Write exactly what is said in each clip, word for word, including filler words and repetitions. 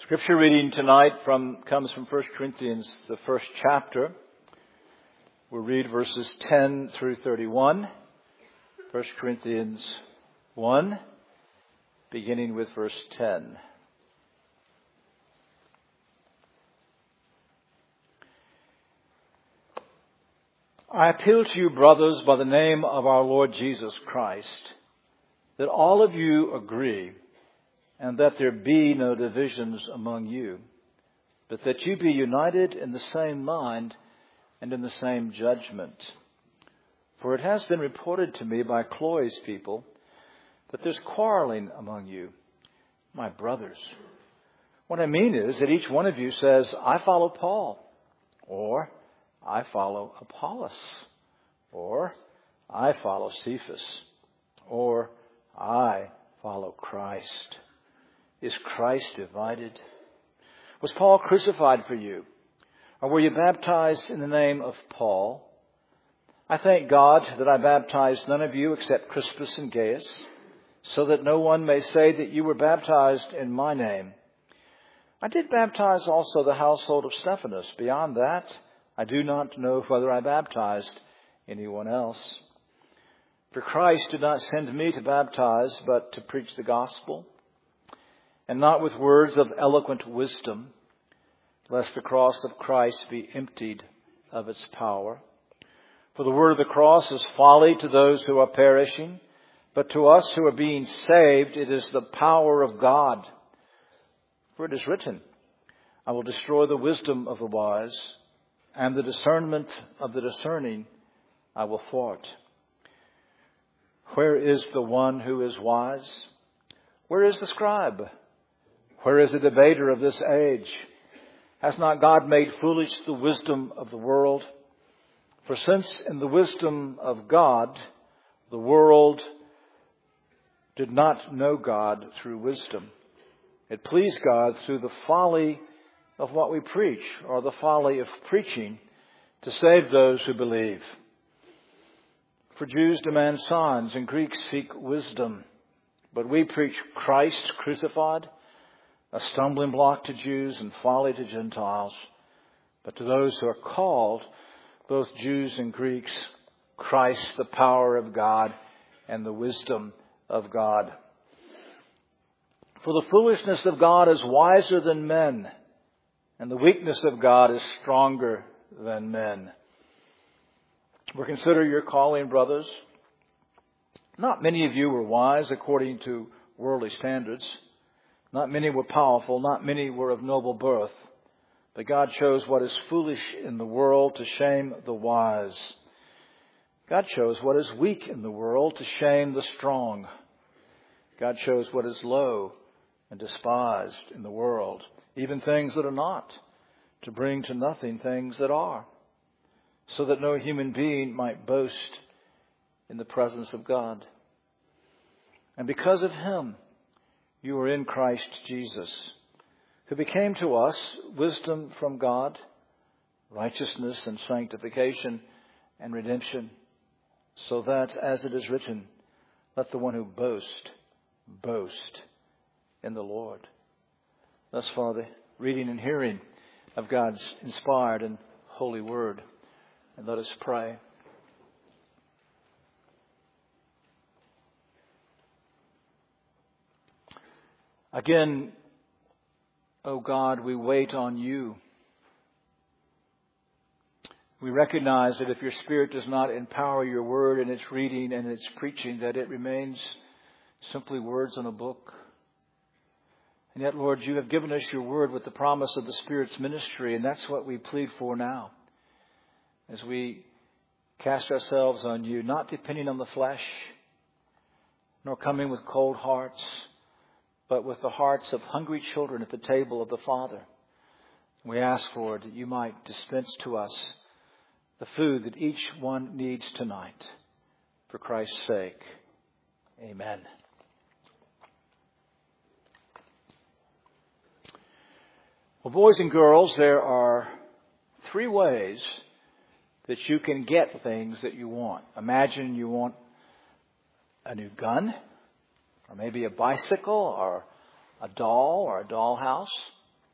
Scripture reading tonight from comes from First Corinthians, the first chapter. We'll read verses ten through thirty-one. First Corinthians one, beginning with verse ten. I appeal to you, brothers, by the name of our Lord Jesus Christ, that all of you agree, and that there be no divisions among you, but that you be united in the same mind and in the same judgment. For it has been reported to me by Chloe's people that there's quarreling among you, my brothers. What I mean is that each one of you says, I follow Paul, or I follow Apollos, or I follow Cephas, or I follow Christ. Is Christ divided? Was Paul crucified for you? Or were you baptized in the name of Paul? I thank God that I baptized none of you except Crispus and Gaius, so that no one may say that you were baptized in my name. I did baptize also the household of Stephanas. Beyond that, I do not know whether I baptized anyone else. For Christ did not send me to baptize, but to preach the gospel, and not with words of eloquent wisdom, lest the cross of Christ be emptied of its power. For the word of the cross is folly to those who are perishing, but to us who are being saved, it is the power of God. For it is written, I will destroy the wisdom of the wise, and the discernment of the discerning I will thwart. Where is the one who is wise? Where is the scribe? Where is the debater of this age? Has not God made foolish the wisdom of the world? For since in the wisdom of God, the world did not know God through wisdom, it pleased God through the folly of what we preach, or the folly of preaching, to save those who believe. For Jews demand signs and Greeks seek wisdom, but we preach Christ crucified, a stumbling block to Jews and folly to Gentiles. But to those who are called, both Jews and Greeks, Christ, the power of God and the wisdom of God. For the foolishness of God is wiser than men, and the weakness of God is stronger than men. For consider your calling, brothers. Not many of you were wise according to worldly standards. Not many were powerful, not many were of noble birth. But God chose what is foolish in the world to shame the wise. God chose what is weak in the world to shame the strong. God chose what is low and despised in the world, even things that are not, to bring to nothing things that are, so that no human being might boast in the presence of God. And because of him, you are in Christ Jesus, who became to us wisdom from God, righteousness and sanctification and redemption, so that, as it is written, let the one who boasts, boast in the Lord. Thus far, the reading and hearing of God's inspired and holy word. And let us pray. Again, O God, we wait on you. We recognize that if your Spirit does not empower your word in its reading and its preaching, that it remains simply words on a book. And yet, Lord, you have given us your word with the promise of the Spirit's ministry, and that's what we plead for now. As we cast ourselves on you, not depending on the flesh, nor coming with cold hearts, but with the hearts of hungry children at the table of the Father. We ask, Lord, that you might dispense to us the food that each one needs tonight. For Christ's sake, amen. Well, boys and girls, there are three ways that you can get things that you want. Imagine you want a new gun, or maybe a bicycle, or a doll, or a dollhouse.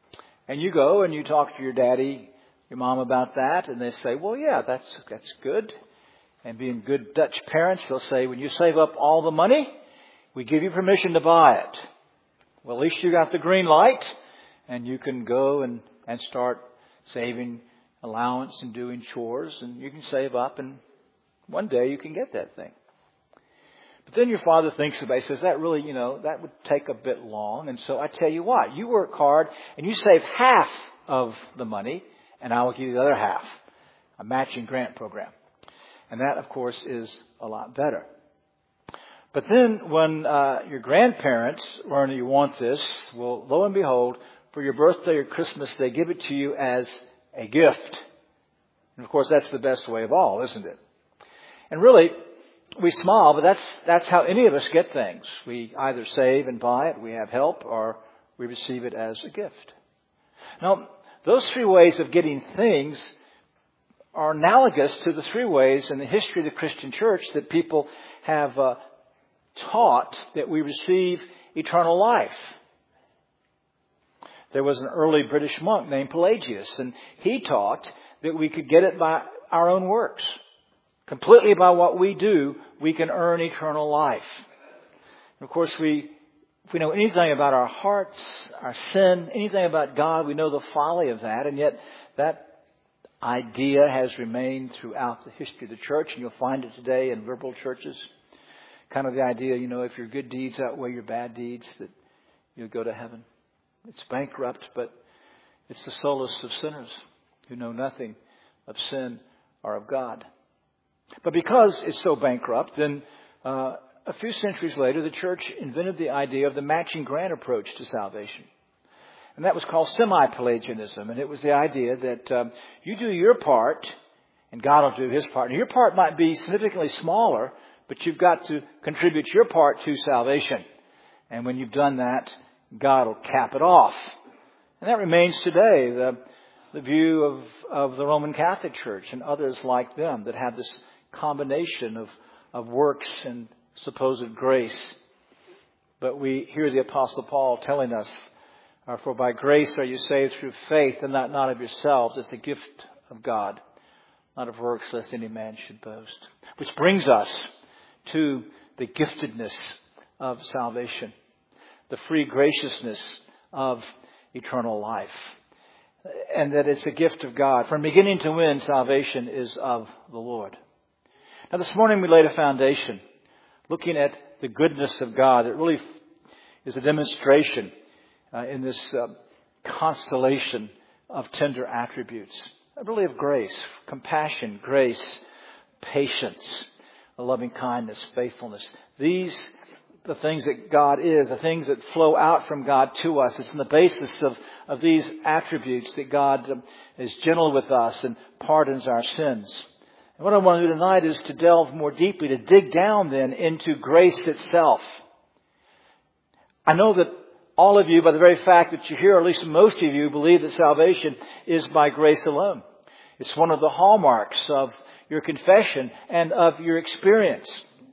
And you go and you talk to your daddy, your mom about that, and they say, well, yeah, that's that's good. And being good Dutch parents, they'll say, when you save up all the money, we give you permission to buy it. Well, at least you got the green light, and you can go and, and start saving allowance and doing chores, and you can save up, and one day you can get that thing. But then your father thinks about it, says, that really, you know, that would take a bit long. And so I tell you what, you work hard and you save half of the money, and I will give you the other half. A matching grant program. And that, of course, is a lot better. But then when uh, your grandparents learn that you want this, well, lo and behold, for your birthday or Christmas, they give it to you as a gift. And, of course, that's the best way of all, isn't it? And really, we smile, but that's that's how any of us get things. We either save and buy it, we have help, or we receive it as a gift. Now, those three ways of getting things are analogous to the three ways in the history of the Christian church that people have uh, taught that we receive eternal life. There was an early British monk named Pelagius, and he taught that we could get it by our own works. Completely by what we do, we can earn eternal life. And of course, we, if we know anything about our hearts, our sin, anything about God, we know the folly of that, and yet that idea has remained throughout the history of the church, and you'll find it today in liberal churches. Kind of the idea, you know, if your good deeds outweigh your bad deeds, that you'll go to heaven. It's bankrupt, but it's the solace of sinners who know nothing of sin or of God. But because it's so bankrupt, then uh, a few centuries later, the church invented the idea of the matching grant approach to salvation. And that was called semi-Pelagianism. And it was the idea that um, you do your part, and God will do His part. And your part might be significantly smaller, but you've got to contribute your part to salvation. And when you've done that, God will cap it off. And that remains today the, the view of, of the Roman Catholic Church and others like them that have this combination of, of works and supposed grace. But we hear the Apostle Paul telling us, for by grace are you saved through faith, and that not of yourselves. It's a gift of God, not of works, lest any man should boast. Which brings us to the giftedness of salvation, the free graciousness of eternal life. And that it's a gift of God. From beginning to end, salvation is of the Lord. Now this morning we laid a foundation looking at the goodness of God. It really is a demonstration uh, in this uh, constellation of tender attributes. Really of grace, compassion, grace, patience, loving kindness, faithfulness. These the things that God is, the things that flow out from God to us. It's on the basis of, of these attributes that God um, is gentle with us and pardons our sins. And what I want to do tonight is to delve more deeply, to dig down then into grace itself. I know that all of you, by the very fact that you're here, or at least most of you, believe that salvation is by grace alone. It's one of the hallmarks of your confession and of your experience.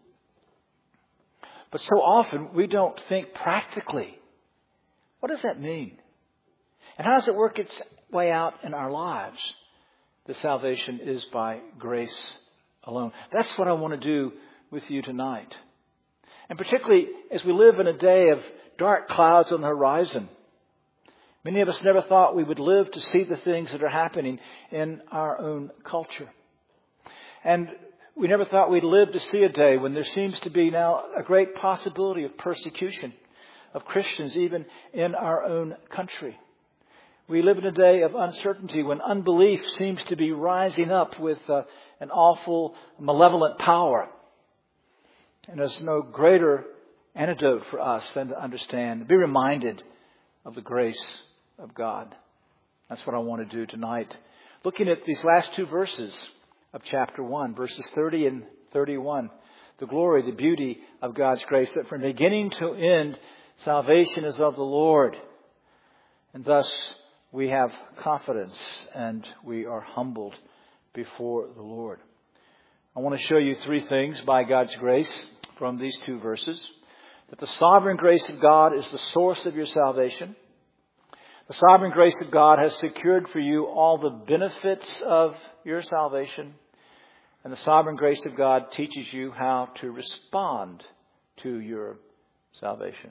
But so often we don't think practically. What does that mean? And how does it work its way out in our lives? The salvation is by grace alone. That's what I want to do with you tonight. And particularly as we live in a day of dark clouds on the horizon. Many of us never thought we would live to see the things that are happening in our own culture. And we never thought we'd live to see a day when there seems to be now a great possibility of persecution of Christians even in our own country. We live in a day of uncertainty when unbelief seems to be rising up with uh, an awful, malevolent power. And there's no greater antidote for us than to understand, be reminded of the grace of God. That's what I want to do tonight. Looking at these last two verses of chapter one, verses thirty and thirty-one. The glory, the beauty of God's grace, that from beginning to end, salvation is of the Lord. And thus, we have confidence and we are humbled before the Lord. I want to show you three things by God's grace from these two verses. That the sovereign grace of God is the source of your salvation. The sovereign grace of God has secured for you all the benefits of your salvation. And the sovereign grace of God teaches you how to respond to your salvation.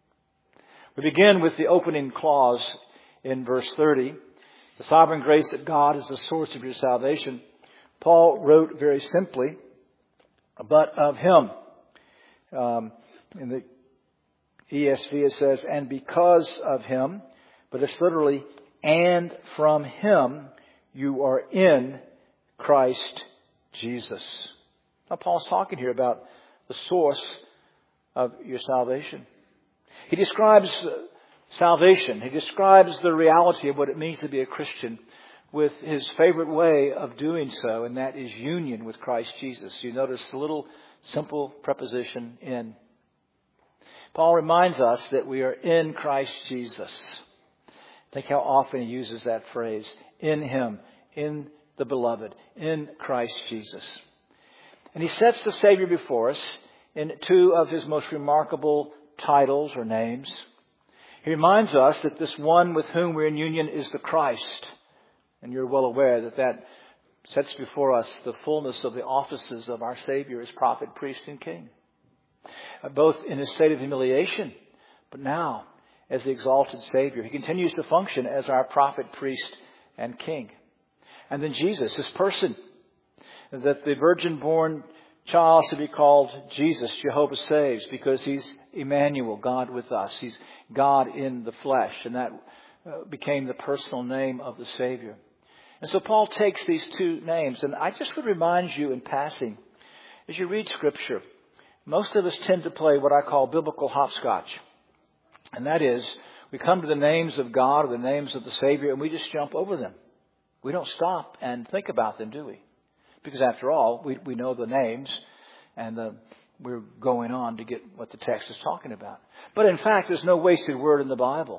We begin with the opening clause in verse thirty. The sovereign grace of God is the source of your salvation. Paul wrote very simply, but of Him. Um, in the E S V it says, and because of Him, but it's literally, and from Him you are in Christ Jesus. Now Paul's talking here about the source of your salvation. He describes salvation. He describes the reality of what it means to be a Christian with his favorite way of doing so, and that is union with Christ Jesus. You notice the little simple preposition in. Paul reminds us that we are in Christ Jesus. Think how often he uses that phrase. In Him, in the Beloved, in Christ Jesus. And he sets the Savior before us in two of His most remarkable titles or names. He reminds us that this one with whom we're in union is the Christ. And you're well aware that that sets before us the fullness of the offices of our Savior as prophet, priest, and king. Both in His state of humiliation, but now as the exalted Savior. He continues to function as our prophet, priest, and king. And then Jesus, His person, that the virgin-born child should be called Jesus, Jehovah Saves, because He's Emmanuel, God with us. He's God in the flesh, and that became the personal name of the Savior. And so Paul takes these two names, and I just would remind you in passing, as you read Scripture, most of us tend to play what I call biblical hopscotch. And that is, we come to the names of God or the names of the Savior, and we just jump over them. We don't stop and think about them, do we? Because after all, we, we know the names, and uh, we're going on to get what the text is talking about. But in fact, there's no wasted word in the Bible.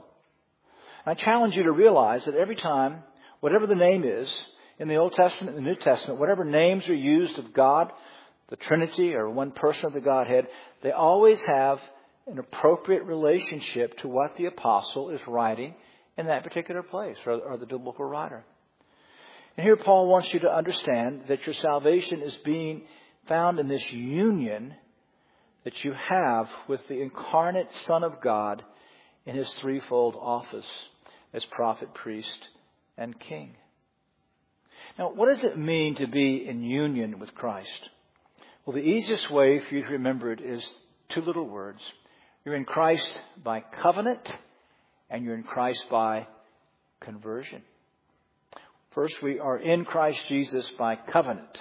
I challenge you to realize that every time, whatever the name is, in the Old Testament and the New Testament, whatever names are used of God, the Trinity or one person of the Godhead, they always have an appropriate relationship to what the apostle is writing in that particular place, or, or the biblical writer. And here Paul wants you to understand that your salvation is being found in this union that you have with the incarnate Son of God in His threefold office as prophet, priest, and king. Now, what does it mean to be in union with Christ? Well, the easiest way for you to remember it is two little words. You're in Christ by covenant, and you're in Christ by conversion. First, we are in Christ Jesus by covenant.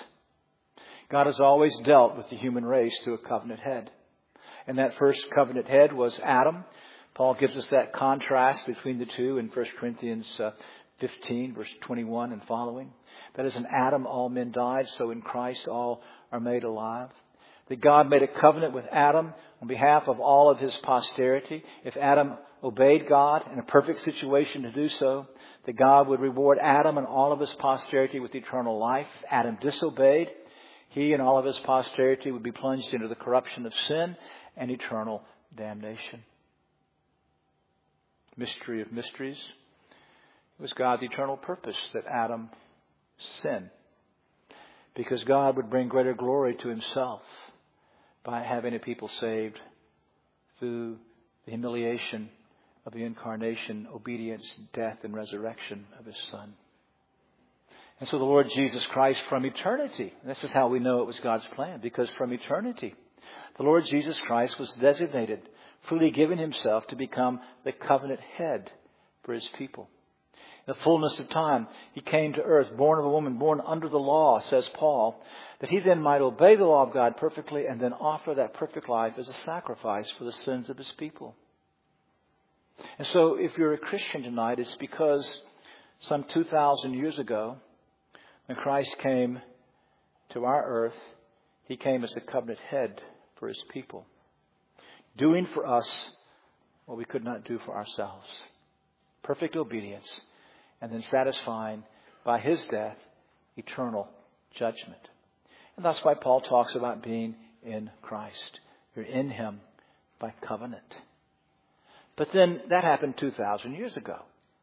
God has always dealt with the human race through a covenant head. And that first covenant head was Adam. Paul gives us that contrast between the two in First Corinthians fifteen, verse twenty-one and following. That is, in Adam all men died, so in Christ all are made alive. That God made a covenant with Adam on behalf of all of his posterity. If Adam obeyed God in a perfect situation to do so, that God would reward Adam and all of his posterity with eternal life. If Adam disobeyed, he and all of his posterity would be plunged into the corruption of sin and eternal damnation. Mystery of mysteries. It was God's eternal purpose that Adam sin, because God would bring greater glory to Himself by having a people saved through the humiliation of the incarnation, obedience, death, and resurrection of His Son. And so the Lord Jesus Christ from eternity, and this is how we know it was God's plan, because from eternity, the Lord Jesus Christ was designated, freely giving Himself to become the covenant head for His people. In the fullness of time, He came to earth, born of a woman, born under the law, says Paul, that He then might obey the law of God perfectly and then offer that perfect life as a sacrifice for the sins of His people. And so if you're a Christian tonight, it's because some two thousand years ago, when Christ came to our earth, He came as the covenant head for His people, doing for us what we could not do for ourselves. Perfect obedience. And then satisfying by His death eternal judgment. And that's why Paul talks about being in Christ. You're in Him by covenant. But then that happened two thousand years ago.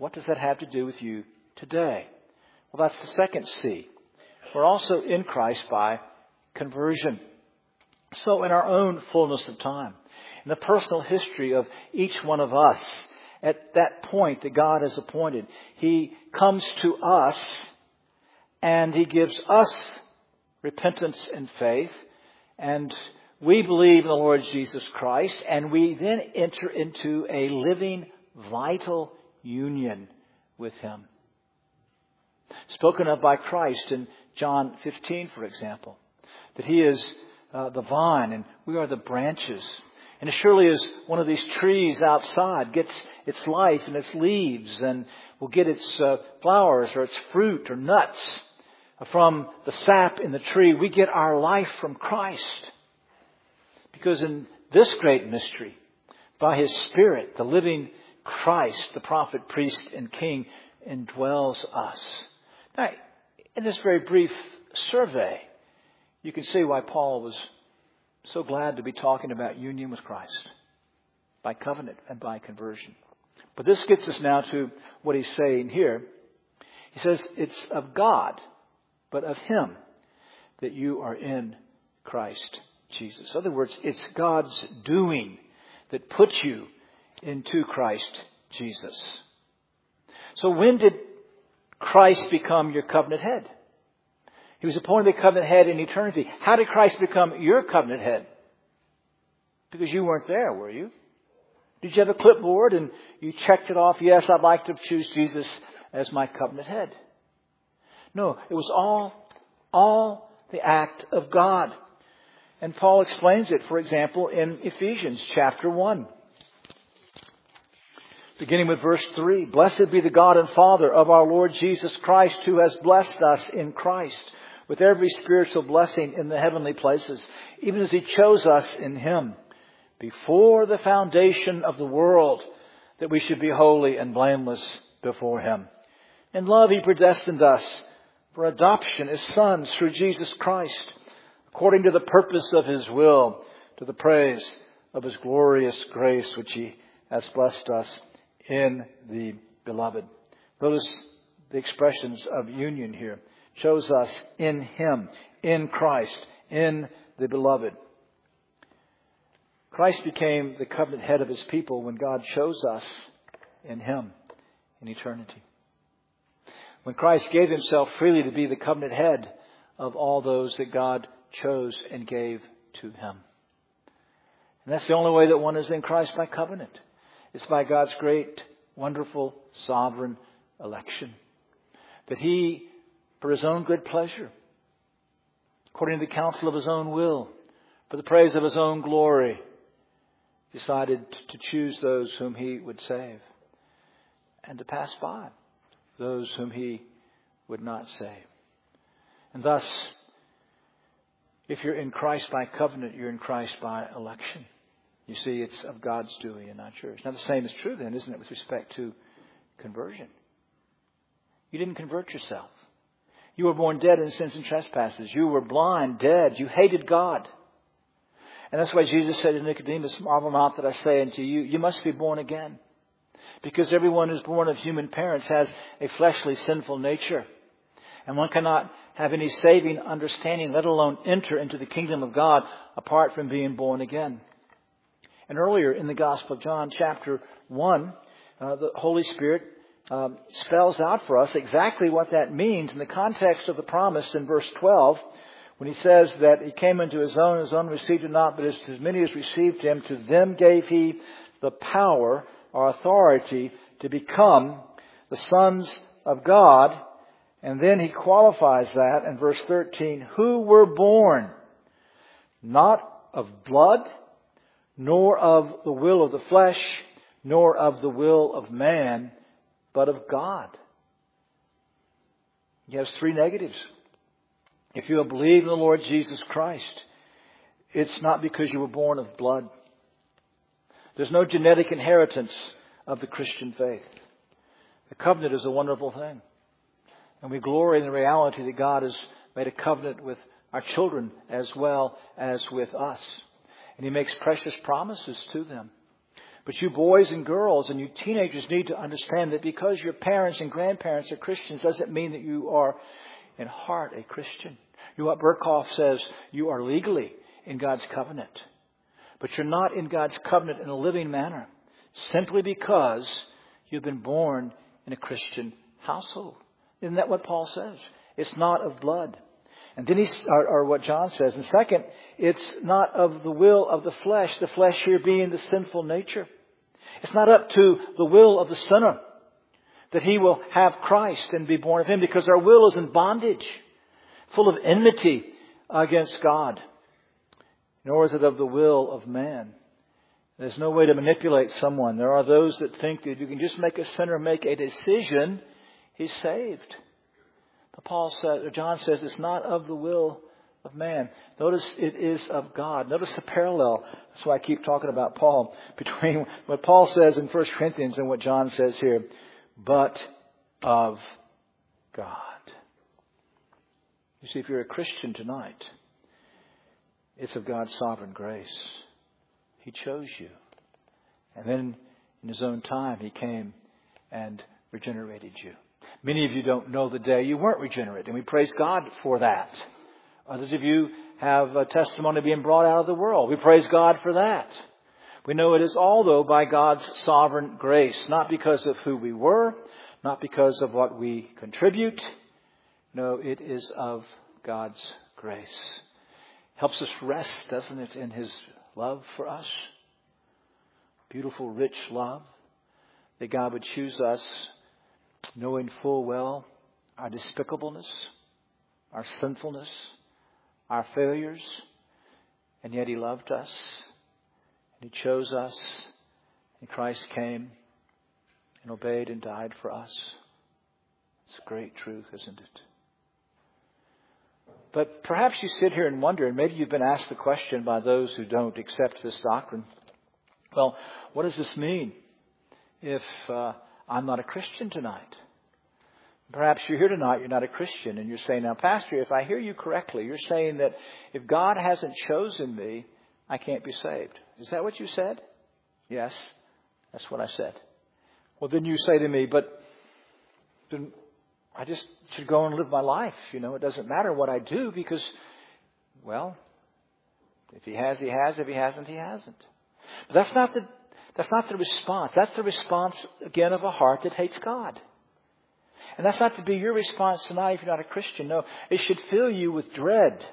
What does that have to do with you today? Well, that's the second C. We're also in Christ by conversion. So in our own fullness of time, in the personal history of each one of us, at that point that God has appointed, He comes to us and He gives us repentance and faith, and we believe in the Lord Jesus Christ, and we then enter into a living, vital union with Him. Spoken of by Christ in John fifteen, for example, that He is uh, the vine and we are the branches. And as surely as one of these trees outside gets its life and its leaves and will get its uh, flowers or its fruit or nuts from the sap in the tree, we get our life from Christ. Because in this great mystery, by His Spirit, the living Christ, the prophet, priest, and king, indwells us. Now, in this very brief survey, you can see why Paul was so glad to be talking about union with Christ by covenant and by conversion. But this gets us now to what he's saying here. He says it's of God, but of Him that you are in Christ Jesus. In other words, it's God's doing that puts you into Christ Jesus. So when did Christ become your covenant head? He was appointed the covenant head in eternity. How did Christ become your covenant head? Because you weren't there, were you? Did you have a clipboard and you checked it off? Yes, I'd like to choose Jesus as my covenant head. No, it was all, all the act of God. And Paul explains it, for example, in Ephesians chapter one. Beginning with verse three. Blessed be the God and Father of our Lord Jesus Christ, who has blessed us in Christ with every spiritual blessing in the heavenly places, even as He chose us in Him before the foundation of the world, that we should be holy and blameless before Him. In love He predestined us for adoption as sons through Jesus Christ, according to the purpose of His will, to the praise of His glorious grace, which He has blessed us in the Beloved. Notice the expressions of union here. Chose us in Him, in Christ, in the Beloved. Christ became the covenant head of His people when God chose us in Him in eternity. When Christ gave Himself freely to be the covenant head of all those that God chose and gave to Him. And that's the only way that one is in Christ by covenant. It's by God's great, wonderful, sovereign election. That He, for His own good pleasure, according to the counsel of His own will, for the praise of His own glory, decided to choose those whom He would save and to pass by those whom He would not save. And thus, if you're in Christ by covenant, you're in Christ by election. You see, it's of God's doing and not yours. Now, the same is true then, isn't it, with respect to conversion? You didn't convert yourself. You were born dead in sins and trespasses. You were blind, dead. You hated God. And that's why Jesus said to Nicodemus, marvel not that I say unto you, you must be born again. Because everyone who's born of human parents has a fleshly, sinful nature. And one cannot have any saving understanding, let alone enter into the kingdom of God apart from being born again. And earlier in the Gospel of John, chapter one, uh, the Holy Spirit um, spells out for us exactly what that means in the context of the promise in verse twelve, when He says that He came into His own, His own received Him not, but as, as many as received Him, to them gave He the power or authority to become the sons of God. And then He qualifies that in verse thirteen, who were born not of blood, nor of the will of the flesh, nor of the will of man, but of God. He has three negatives. If you believe in the Lord Jesus Christ, it's not because you were born of blood. There's no genetic inheritance of the Christian faith. The covenant is a wonderful thing. And we glory in the reality that God has made a covenant with our children as well as with us. And He makes precious promises to them. But you boys and girls and you teenagers need to understand that because your parents and grandparents are Christians doesn't mean that you are in heart a Christian. You know what Berkhoff says? You are legally in God's covenant. But you're not in God's covenant in a living manner. Simply because you've been born in a Christian household. Isn't that what Paul says? It's not of blood. And then he's, or, or what John says. And second, it's not of the will of the flesh. The flesh here being the sinful nature. It's not up to the will of the sinner that he will have Christ and be born of Him, because our will is in bondage, full of enmity against God. Nor is it of the will of man. There's no way to manipulate someone. There are those that think that you can just make a sinner make a decision, he's saved. But Paul says, or John says, it's not of the will of man. Notice it is of God. Notice the parallel. That's why I keep talking about Paul, between what Paul says in First Corinthians and what John says here. But of God. You see, if you're a Christian tonight, it's of God's sovereign grace. He chose you. And then in His own time, He came and regenerated you. Many of you don't know the day you weren't regenerated, and we praise God for that. Others of you have a testimony being brought out of the world. We praise God for that. We know it is all, though, by God's sovereign grace, not because of who we were, not because of what we contribute. No, it is of God's grace. Helps us rest, doesn't it, in His love for us? Beautiful, rich love. That God would choose us knowing full well our despicableness, our sinfulness, our failures. And yet He loved us. And He chose us. And Christ came and obeyed and died for us. It's a great truth, isn't it? But perhaps you sit here and wonder, and maybe you've been asked the question by those who don't accept this doctrine. Well, what does this mean if uh, I'm not a Christian tonight? Perhaps you're here tonight, you're not a Christian, and you're saying, now, Pastor, if I hear you correctly, you're saying that if God hasn't chosen me, I can't be saved. Is that what you said? Yes, that's what I said. Well, then you say to me, but then I just should go and live my life. You know, it doesn't matter what I do because, well, if He has, He has. If He hasn't, He hasn't. But that's not the, that's not the response. That's the response, again, of a heart that hates God. And that's not to be your response tonight if you're not a Christian. No, it should fill you with dread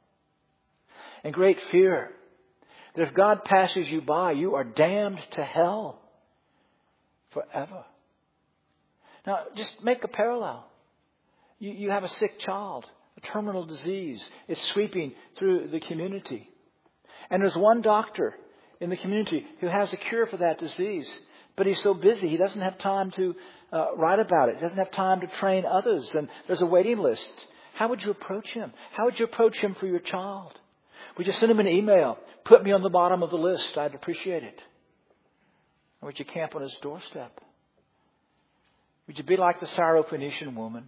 and great fear that if God passes you by, you are damned to hell forever. Now, just make a parallel. You, you have a sick child, a terminal disease. It's sweeping through the community. And there's one doctor in the community who has a cure for that disease. But he's so busy, he doesn't have time to uh, write about it. He doesn't have time to train others. And there's a waiting list. How would you approach him? How would you approach him for your child? Would you send him an email? Put me on the bottom of the list. I'd appreciate it. Or would you camp on his doorstep? Would you be like the Syrophoenician woman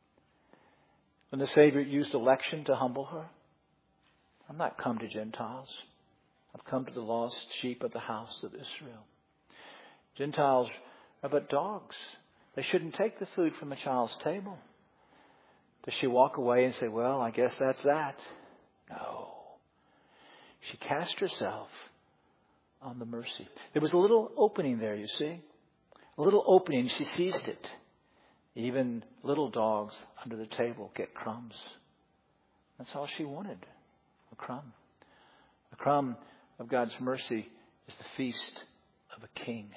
when the Savior used election to humble her? I'm not come to Gentiles. I've come to the lost sheep of the house of Israel. Gentiles are but dogs. They shouldn't take the food from a child's table. Does she walk away and say, well, I guess that's that? No. She cast herself on the mercy. There was a little opening there, you see. A little opening. She seized it. Even little dogs under the table get crumbs. That's all she wanted. A crumb. A crumb of God's mercy is the feast of a king.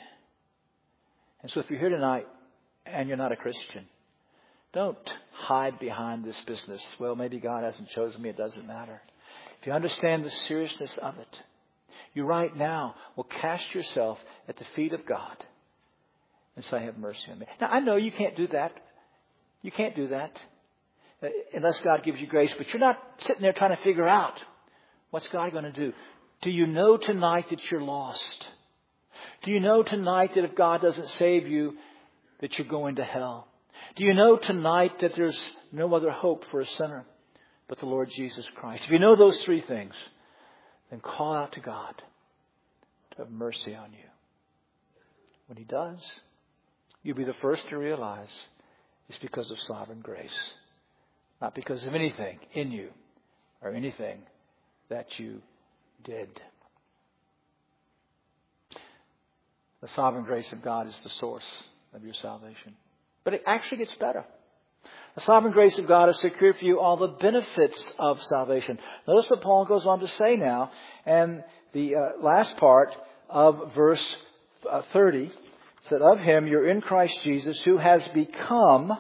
And so if you're here tonight and you're not a Christian, don't hide behind this business. Well, maybe God hasn't chosen me. It doesn't matter. If you understand the seriousness of it, you right now will cast yourself at the feet of God and say, have mercy on me. Now, I know you can't do that. You can't do that unless God gives you grace. But you're not sitting there trying to figure out, what's God going to do? Do you know tonight that you're lost? Do you know tonight that if God doesn't save you, that you're going to hell? Do you know tonight that there's no other hope for a sinner but the Lord Jesus Christ? If you know those three things, then call out to God to have mercy on you. When He does, you'll be the first to realize it's because of sovereign grace, not because of anything in you or anything that you did. The sovereign grace of God is the source of your salvation. But it actually gets better. The sovereign grace of God has secured for you all the benefits of salvation. Notice what Paul goes on to say now, and the uh, last part of verse uh, thirty, that of Him you're in Christ Jesus, who has become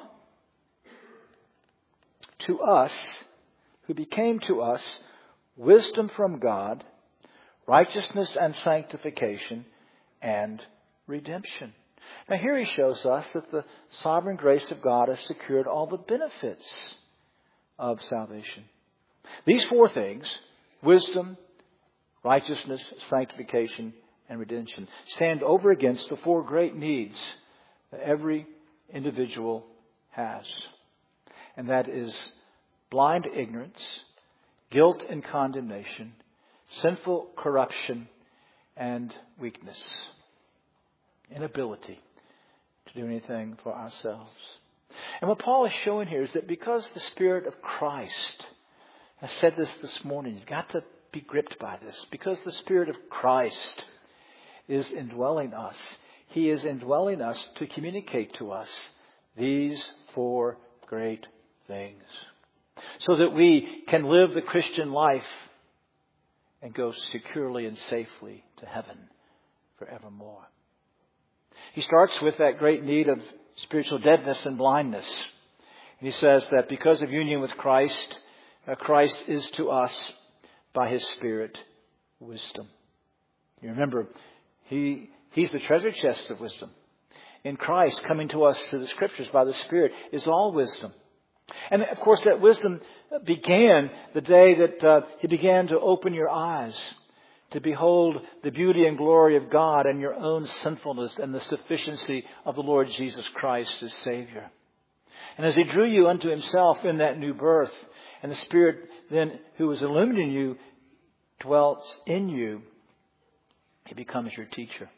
to us, who became to us wisdom from God, righteousness and sanctification, and redemption. Now here he shows us that the sovereign grace of God has secured all the benefits of salvation. These four things, wisdom, righteousness, sanctification, and redemption, stand over against the four great needs that every individual has. And that is blind ignorance, guilt and condemnation, sinful corruption, and weakness. Inability to do anything for ourselves. And what Paul is showing here is that because the Spirit of Christ, I said this this morning, you've got to be gripped by this. Because the Spirit of Christ is indwelling us, He is indwelling us to communicate to us these four great things, so that we can live the Christian life and go securely and safely to heaven forevermore. He starts with that great need of spiritual deadness and blindness. And he says that because of union with Christ, uh, Christ is to us, by His Spirit, wisdom. You remember, He He's the treasure chest of wisdom. In Christ, coming to us through the Scriptures by the Spirit, is all wisdom. And of course, that wisdom began the day that uh, He began to open your eyes to behold the beauty and glory of God and your own sinfulness and the sufficiency of the Lord Jesus Christ as Savior. And as He drew you unto Himself in that new birth, and the Spirit then who was illumining you dwells in you, He becomes your teacher.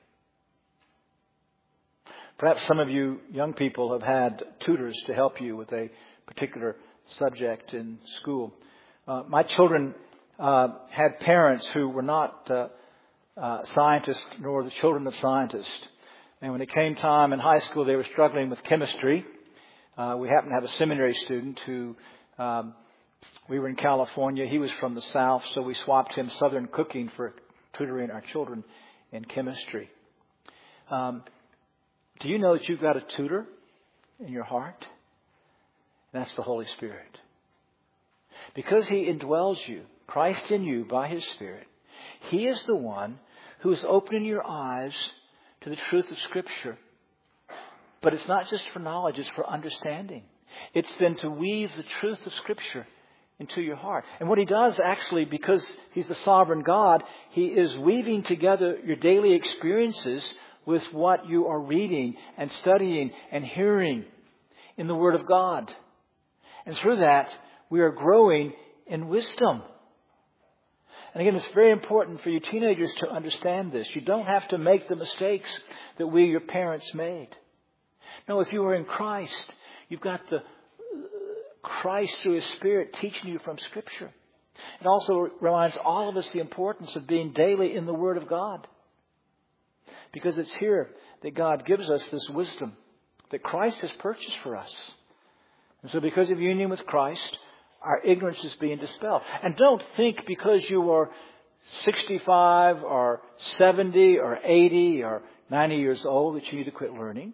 Perhaps some of you young people have had tutors to help you with a particular subject in school. Uh, my children uh, had parents who were not uh, uh, scientists, nor the children of scientists. And when it came time in high school, they were struggling with chemistry. Uh, we happened to have a seminary student who, um, we were in California. He was from the South, so we swapped him Southern cooking for tutoring our children in chemistry. Um, do you know that you've got a tutor in your heart? And that's the Holy Spirit. Because He indwells you, Christ in you by His Spirit, He is the one who is opening your eyes to the truth of Scripture. But it's not just for knowledge, it's for understanding. It's then to weave the truth of Scripture into your heart. And what He does actually, because He's the sovereign God, He is weaving together your daily experiences with what you are reading and studying and hearing in the Word of God. And through that, we are growing in wisdom. And again, it's very important for you teenagers to understand this. You don't have to make the mistakes that we, your parents, made. No, if you are in Christ, you've got the Christ through His Spirit teaching you from Scripture. It also reminds all of us the importance of being daily in the Word of God. Because it's here that God gives us this wisdom that Christ has purchased for us. And so because of union with Christ, our ignorance is being dispelled. And don't think because you are sixty-five or seventy or eighty or ninety years old that you need to quit learning.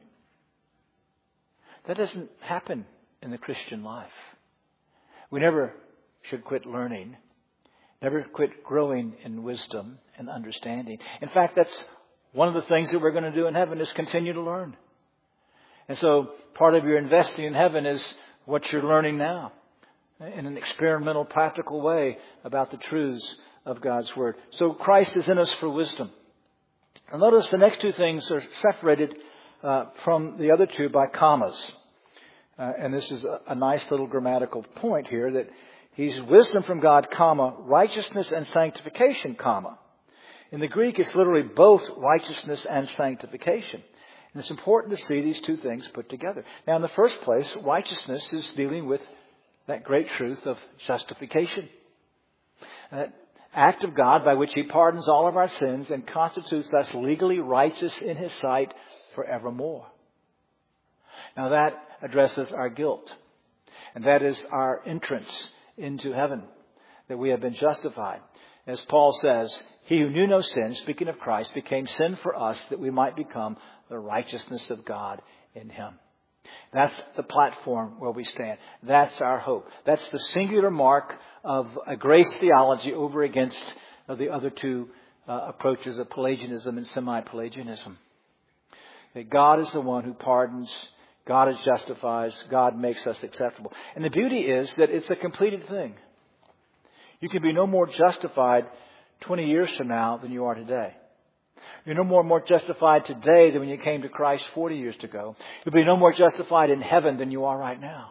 That doesn't happen in the Christian life. We never should quit learning. Never quit growing in wisdom and understanding. In fact, that's one of the things that we're going to do in heaven is continue to learn. And so part of your investing in heaven is what you're learning now in an experimental, practical way about the truths of God's Word. So Christ is in us for wisdom. And notice the next two things are separated uh, from the other two by commas. Uh, and this is a, a nice little grammatical point here that He's wisdom from God, comma, righteousness and sanctification, comma. In the Greek, it's literally both righteousness and sanctification. And it's important to see these two things put together. Now, in the first place, righteousness is dealing with that great truth of justification. That act of God by which He pardons all of our sins and constitutes us legally righteous in His sight forevermore. Now, that addresses our guilt. And that is our entrance into heaven, that we have been justified. As Paul says, He who knew no sin, speaking of Christ, became sin for us that we might become the righteousness of God in Him. That's the platform where we stand. That's our hope. That's the singular mark of a grace theology over against the other two uh, approaches of Pelagianism and semi-Pelagianism. That God is the one who pardons, God is justifies, God makes us acceptable. And the beauty is that it's a completed thing. You can be no more justified twenty years from now than you are today. You're no more, more justified today than when you came to Christ forty years ago. You'll be no more justified in heaven than you are right now.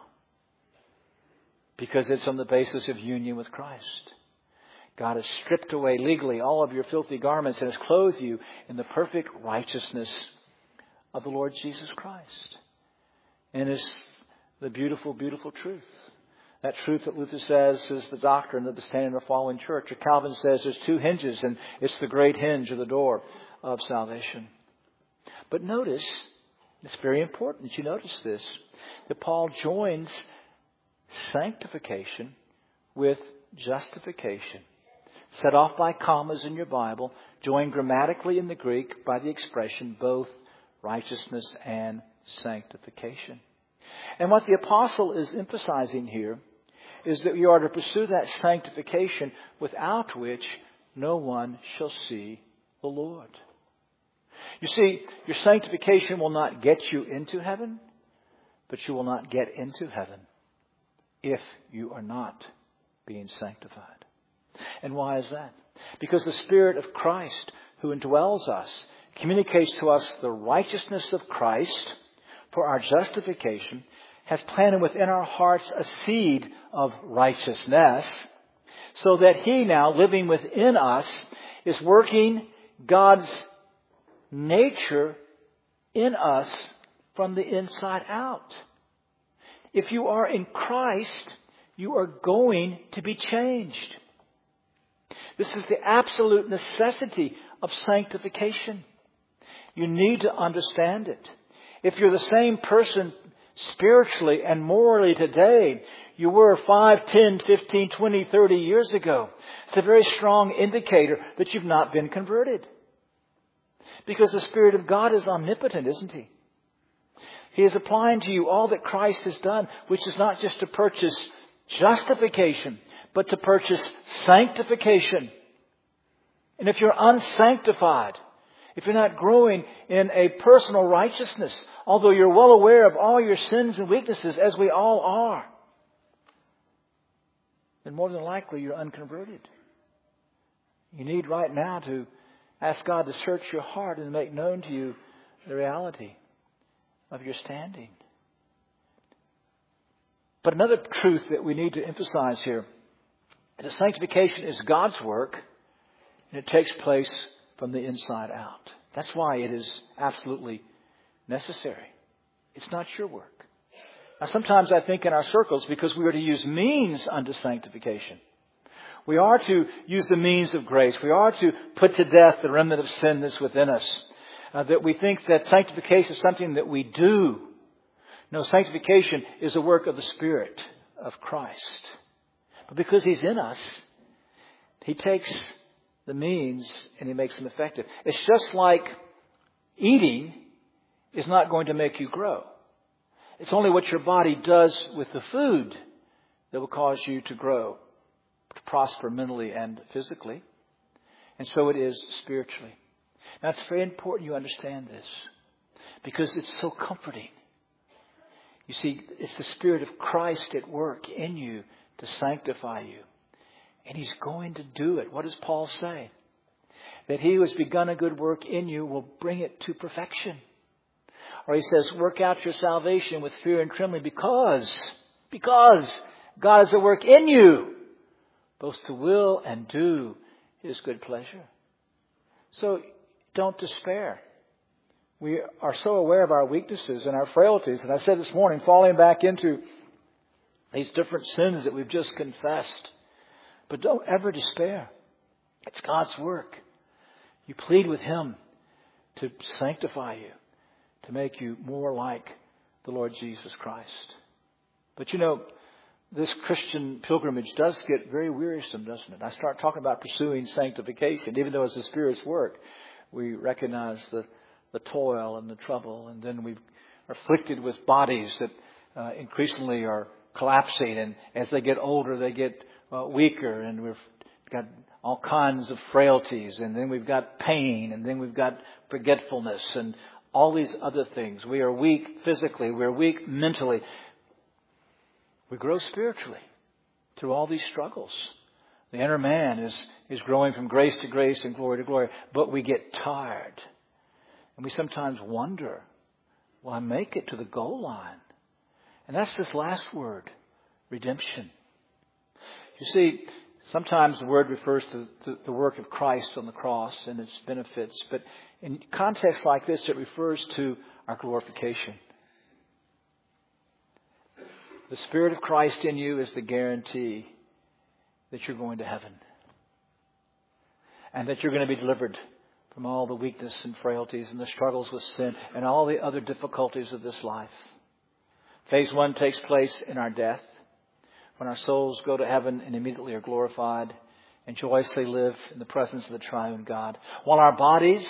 Because it's on the basis of union with Christ. God has stripped away legally all of your filthy garments and has clothed you in the perfect righteousness of the Lord Jesus Christ. And it's the beautiful, beautiful truth. That truth that Luther says is the doctrine of the standing or fallen church. Or Calvin says there's two hinges and it's the great hinge of the door of salvation. But notice, it's very important that you notice this, that Paul joins sanctification with justification. Set off by commas in your Bible, joined grammatically in the Greek by the expression both righteousness and sanctification. And what the apostle is emphasizing here is that you are to pursue that sanctification without which no one shall see the Lord. You see, your sanctification will not get you into heaven, but you will not get into heaven if you are not being sanctified. And why is that? Because the Spirit of Christ who indwells us communicates to us the righteousness of Christ for our justification, has planted within our hearts a seed of righteousness, so that He now, living within us, is working God's nature in us from the inside out. If you are in Christ, you are going to be changed. This is the absolute necessity of sanctification. You need to understand it. If you're the same person spiritually and morally today you were five, ten, fifteen, twenty, thirty years ago, it's a very strong indicator that you've not been converted. Because the Spirit of God is omnipotent, isn't He? He is applying to you all that Christ has done, which is not just to purchase justification, but to purchase sanctification. And if you're unsanctified, if you're not growing in a personal righteousness, although you're well aware of all your sins and weaknesses, as we all are, then more than likely you're unconverted. You need right now to ask God to search your heart and make known to you the reality of your standing. But another truth that we need to emphasize here is that sanctification is God's work, and it takes place from the inside out. That's why it is absolutely necessary. It's not your work. Now, sometimes I think in our circles, because we are to use means unto sanctification, we are to use the means of grace. We are to put to death the remnant of sin that's within us. Uh, that we think that sanctification is something that we do. No, sanctification is a work of the Spirit of Christ. But because He's in us, He takes the means and He makes them effective. It's just like eating is not going to make you grow. It's only what your body does with the food that will cause you to grow, to prosper mentally and physically. And so it is spiritually. Now, it's very important you understand this, because it's so comforting. You see, it's the Spirit of Christ at work in you to sanctify you. And He's going to do it. What does Paul say? That He who has begun a good work in you will bring it to perfection. Or he says, work out your salvation with fear and trembling, because, because God is at work in you, both to will and do His good pleasure. So don't despair. we are so aware of our weaknesses and our frailties. And I said this morning, falling back into these different sins that we've just confessed. But don't ever despair. It's God's work. You plead with Him to sanctify you, to make you more like the Lord Jesus Christ. But you know, this Christian pilgrimage does get very wearisome, doesn't it? I start talking about pursuing sanctification. Even though it's the Spirit's work, we recognize the, the toil and the trouble. And then we are afflicted with bodies that uh, increasingly are collapsing. And as they get older, they get uh, weaker. And we've got all kinds of frailties. And then we've got pain. And then we've got forgetfulness and all these other things. We are weak physically. We're weak mentally. We grow spiritually through all these struggles. The inner man is, is growing from grace to grace and glory to glory. But we get tired. And we sometimes wonder, will I make it to the goal line? And that's this last word, redemption. You see, sometimes the word refers to the, the work of Christ on the cross and its benefits. But in contexts like this, it refers to our glorification. The Spirit of Christ in you is the guarantee that you're going to heaven. And that you're going to be delivered from all the weakness and frailties and the struggles with sin and all the other difficulties of this life. Phase one takes place in our death, when our souls go to heaven and immediately are glorified and joyously live in the presence of the triune God. While our bodies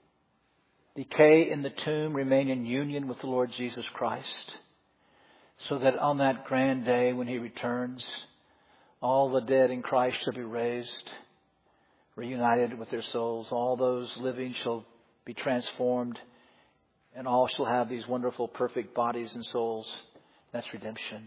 decay in the tomb, remain in union with the Lord Jesus Christ. So that on that grand day when He returns, all the dead in Christ shall be raised, reunited with their souls. All those living shall be transformed, and all shall have these wonderful, perfect bodies and souls. That's redemption.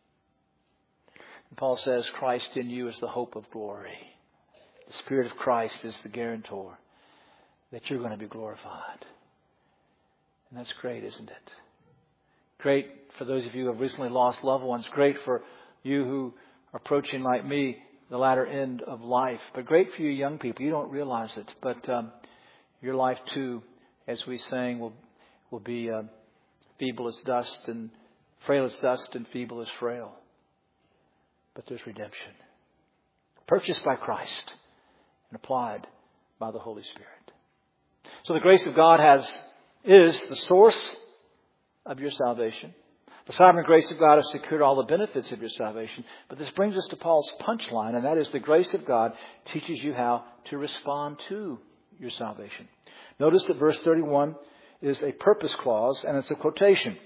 And Paul says, Christ in you is the hope of glory. The Spirit of Christ is the guarantor that you're going to be glorified. And that's great, isn't it? Great for those of you who have recently lost loved ones. Great for you who are approaching, like me, the latter end of life. But great for you young people. You don't realize it. But um, your life, too, as we sang, will, will be uh, feeble as dust and frail as dust and feeble as frail. But there's redemption. Purchased by Christ and applied by the Holy Spirit. So the grace of God has is the source of your salvation. The sovereign grace of God has secured all the benefits of your salvation. But this brings us to Paul's punchline, and that is the grace of God teaches you how to respond to your salvation. Notice that verse thirty-one is a purpose clause, and it's a quotation.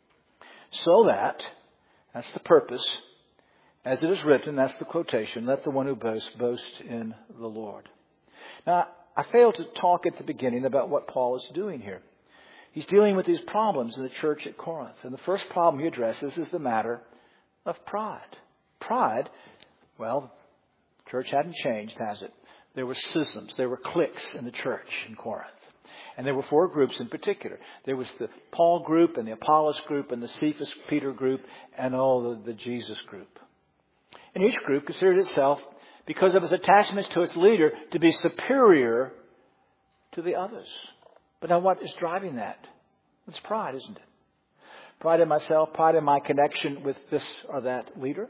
So that, that's the purpose, as it is written, that's the quotation, let the one who boasts boast in the Lord. Now, I failed to talk at the beginning about what Paul is doing here. He's dealing with these problems in the church at Corinth. And the first problem he addresses is the matter of pride. Pride, well, the church hadn't changed, has it? There were schisms, there were cliques in the church in Corinth. And there were four groups in particular. There was the Paul group and the Apollos group and the Cephas Peter group and all the, the Jesus group. And each group considered itself, because of its attachments to its leader, to be superior to the others. But now what is driving that? It's pride, isn't it? Pride in myself, pride in my connection with this or that leader.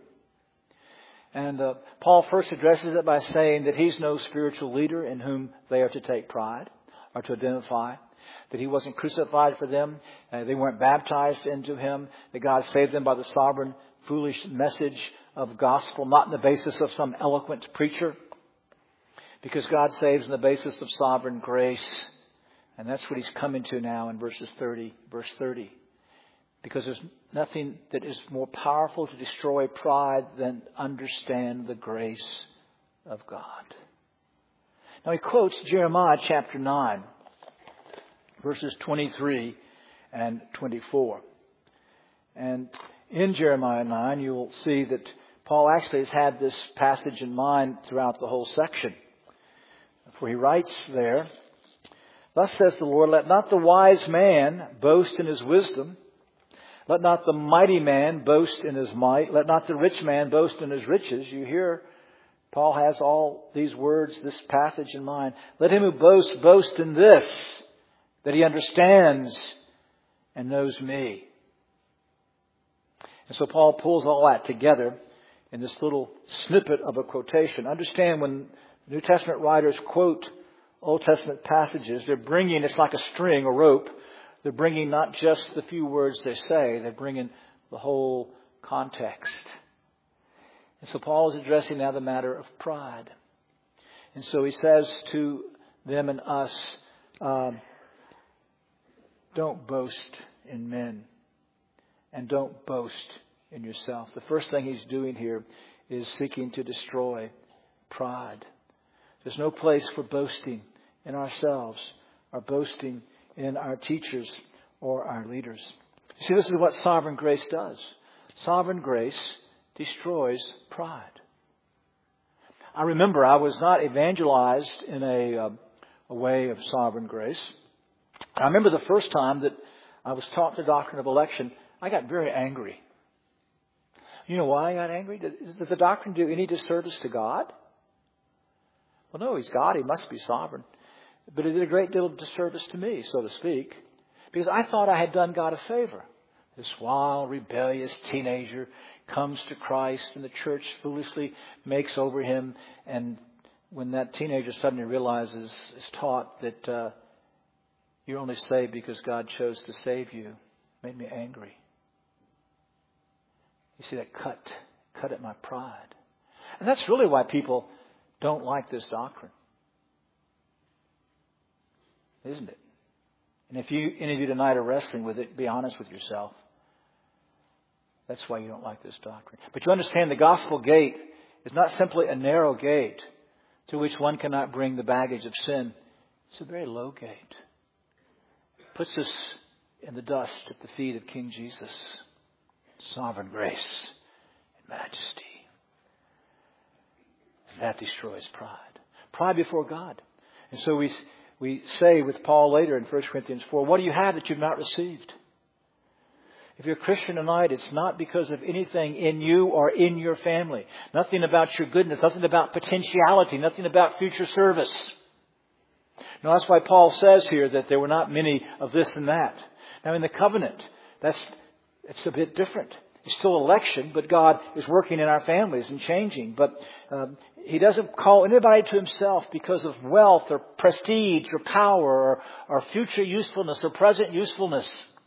And uh, Paul first addresses it by saying that he's no spiritual leader in whom they are to take pride or to identify. That he wasn't crucified for them. Uh, they weren't baptized into him. That God saved them by the sovereign, foolish message of gospel, not on the basis of some eloquent preacher. Because God saves on the basis of sovereign grace. And that's what he's coming to now in verses thirty, verse thirty. Because there's nothing that is more powerful to destroy pride than understand the grace of God. Now he quotes Jeremiah chapter nine, verses twenty-three and twenty-four. And in Jeremiah nine, you'll see that Paul actually has had this passage in mind throughout the whole section. For he writes there, thus says the Lord, let not the wise man boast in his wisdom. Let not the mighty man boast in his might. Let not the rich man boast in his riches. You hear, Paul has all these words, this passage in mind. Let him who boasts, boast in this, that He understands and knows me. And so Paul pulls all that together in this little snippet of a quotation. Understand, when New Testament writers quote Old Testament passages, they're bringing, it's like a string, a rope. They're bringing not just the few words they say, they're bringing the whole context. And so Paul is addressing now the matter of pride. And so he says to them and us, um, don't boast in men, and don't boast in yourself. The first thing he's doing here is seeking to destroy pride. There's no place for boasting in ourselves or boasting in our teachers or our leaders. You see, this is what sovereign grace does. Sovereign grace destroys pride. I remember I was not evangelized in a, uh, a way of sovereign grace. I remember the first time that I was taught the doctrine of election, I got very angry. You know why I got angry? Does the doctrine do any disservice to God? Well, no, He's God. He must be sovereign. But it did a great deal of disservice to me, so to speak, because I thought I had done God a favor. This wild, rebellious teenager comes to Christ, and the church foolishly makes over him. And when that teenager suddenly realizes, is taught that uh, you're only saved because God chose to save you, it made me angry. You see, that cut, cut at my pride. And that's really why people don't like this doctrine. Isn't it? And if you, any of you tonight are wrestling with it, be honest with yourself. That's why you don't like this doctrine. But you understand, the gospel gate is not simply a narrow gate to which one cannot bring the baggage of sin. It's a very low gate. It puts us in the dust at the feet of King Jesus. Sovereign grace and majesty. And that destroys pride. Pride before God. And so we we say with Paul later in First Corinthians four, what do you have that you've not received? If you're a Christian tonight, it's not because of anything in you or in your family. Nothing about your goodness. Nothing about potentiality. Nothing about future service. Now that's why Paul says here that there were not many of this and that. Now in the covenant, that's it's a bit different. It's still election, but God is working in our families and changing. But um, He doesn't call anybody to Himself because of wealth or prestige or power or, or future usefulness or present usefulness.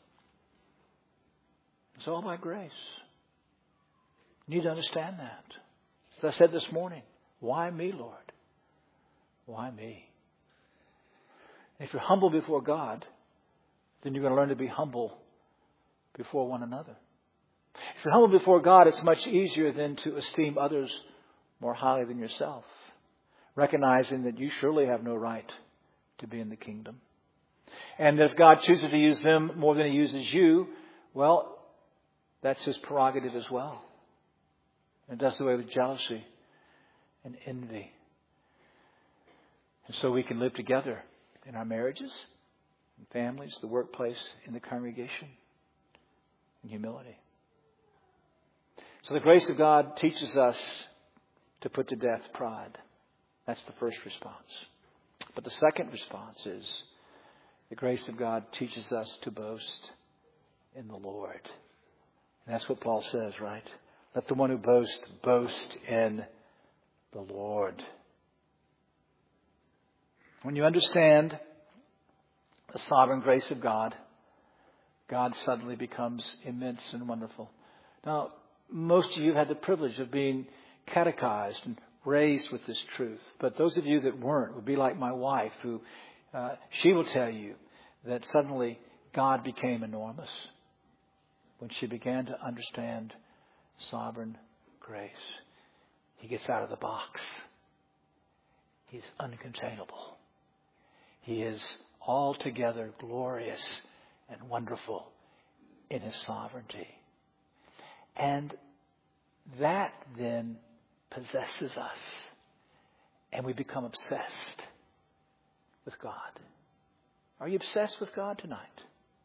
It's all by grace. You need to understand that. As I said this morning, why me, Lord? Why me? If you're humble before God, then you're going to learn to be humble before one another. If you're humble before God, it's much easier than to esteem others more highly than yourself, recognizing that you surely have no right to be in the kingdom. And if God chooses to use them more than He uses you, well, that's His prerogative as well. And it does away with jealousy and envy. And so we can live together in our marriages, in families, the workplace, in the congregation, in humility. So the grace of God teaches us to put to death pride. That's the first response. But the second response is the grace of God teaches us to boast in the Lord. And that's what Paul says, right? Let the one who boasts boast in the Lord. When you understand the sovereign grace of God, God suddenly becomes immense and wonderful. Now, most of you have had the privilege of being catechized and raised with this truth. But those of you that weren't would be like my wife, who uh, she will tell you that suddenly God became enormous when she began to understand sovereign grace. He gets out of the box. He's uncontainable. He is altogether glorious and wonderful in His sovereignty. And that then possesses us. And we become obsessed with God. Are you obsessed with God tonight?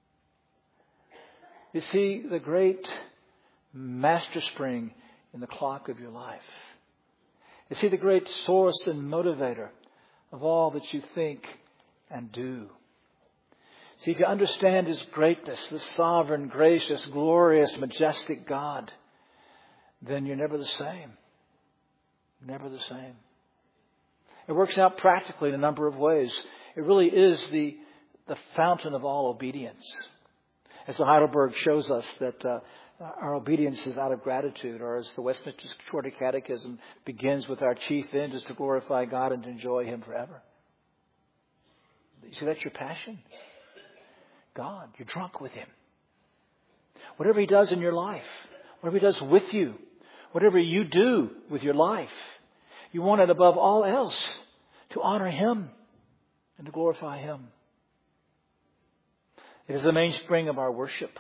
You see the great master spring in the clock of your life. You see the great source and motivator of all that you think and do. See, if you understand His greatness, the sovereign, gracious, glorious, majestic God, then you're never the same. Never the same. It works out practically in a number of ways. It really is the, the fountain of all obedience. As the Heidelberg shows us that uh, our obedience is out of gratitude, or as the Westminster Shorter Catechism begins with our chief end is to glorify God and to enjoy Him forever. You see, that's your passion. God, you're drunk with Him. Whatever He does in your life, whatever He does with you, whatever you do with your life, you want it above all else to honor Him and to glorify Him. It is the mainspring of our worship.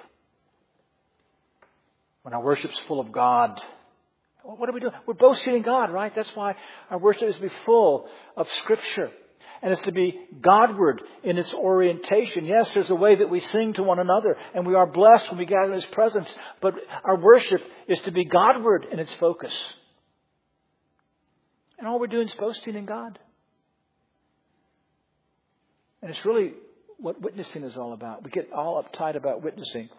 When our worship's full of God, what are we doing? We're boasting in God, right? That's why our worship is to be full of Scripture. And it's to be Godward in its orientation. Yes, there's a way that we sing to one another, and we are blessed when we gather in His presence. But our worship is to be Godward in its focus. And all we're doing is boasting in God. And it's really what witnessing is all about. We get all uptight about witnessing.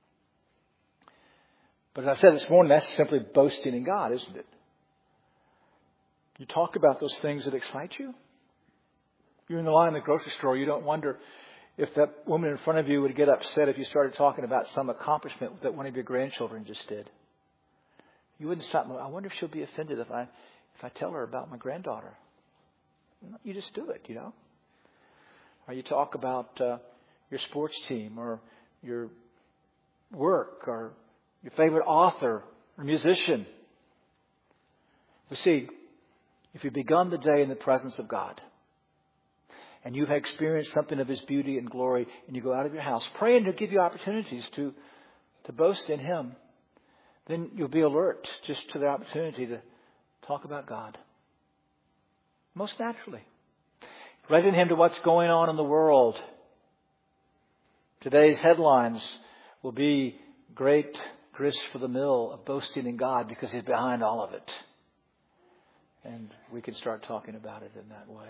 But as I said this morning, that's simply boasting in God, isn't it? You talk about those things that excite you. You're in the line in the grocery store. You don't wonder if that woman in front of you would get upset if you started talking about some accomplishment that one of your grandchildren just did. You wouldn't stop. I wonder if she'll be offended if I if I tell her about my granddaughter. You just do it, you know. Or you talk about uh, your sports team or your work or your favorite author or musician. You see, if you've begun the day in the presence of God, and you've experienced something of His beauty and glory, and you go out of your house praying to give you opportunities to, to boast in Him, then you'll be alert just to the opportunity to talk about God. Most naturally. Relating Him to what's going on in the world. Today's headlines will be great grist for the mill of boasting in God because He's behind all of it. And we can start talking about it in that way.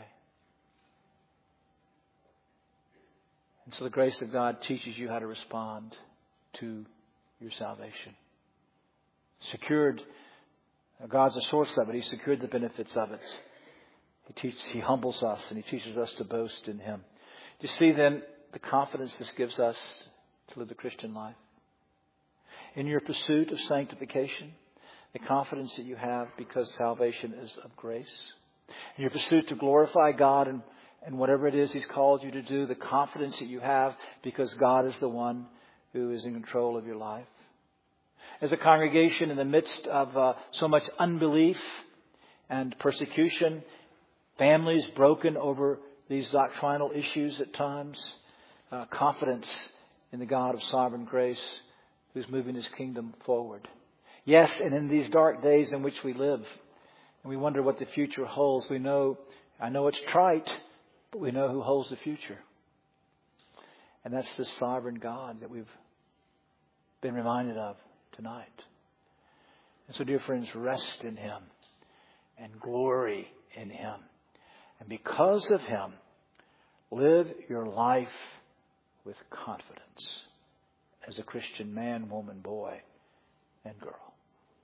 And so the grace of God teaches you how to respond to your salvation. Secured, God's the source of it. He secured the benefits of it. He teaches, He humbles us and He teaches us to boast in Him. Do you see then the confidence this gives us to live the Christian life? In your pursuit of sanctification, the confidence that you have because salvation is of grace. In your pursuit to glorify God and And whatever it is He's called you to do, the confidence that you have because God is the one who is in control of your life. As a congregation in the midst of uh, so much unbelief and persecution, families broken over these doctrinal issues at times, uh, confidence in the God of sovereign grace who's moving His kingdom forward. Yes, and in these dark days in which we live, and we wonder what the future holds, we know, I know it's trite, but we know who holds the future. And that's the sovereign God that we've been reminded of tonight. And so, dear friends, rest in Him and glory in Him. And because of Him, live your life with confidence as a Christian man, woman, boy, and girl.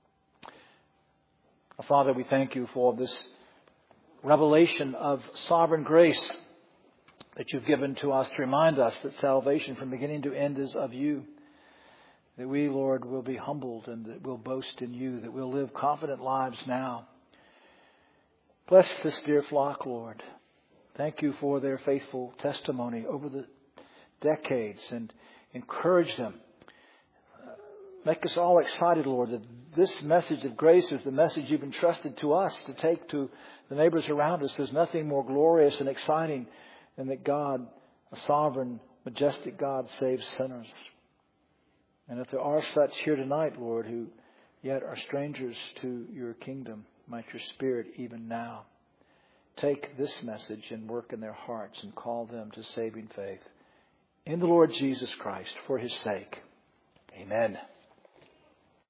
Our Father, we thank You for this revelation of sovereign grace that You've given to us to remind us that salvation from beginning to end is of You. That we, Lord, will be humbled and that we'll boast in You, that we'll live confident lives now. Bless this dear flock, Lord. Thank You for their faithful testimony over the decades and encourage them. Make us all excited, Lord, that this message of grace is the message You've entrusted to us to take to the neighbors around us. There's nothing more glorious and exciting than that God, a sovereign, majestic God, saves sinners. And if there are such here tonight, Lord, who yet are strangers to Your kingdom, might Your Spirit even now take this message and work in their hearts and call them to saving faith in the Lord Jesus Christ for His sake. Amen.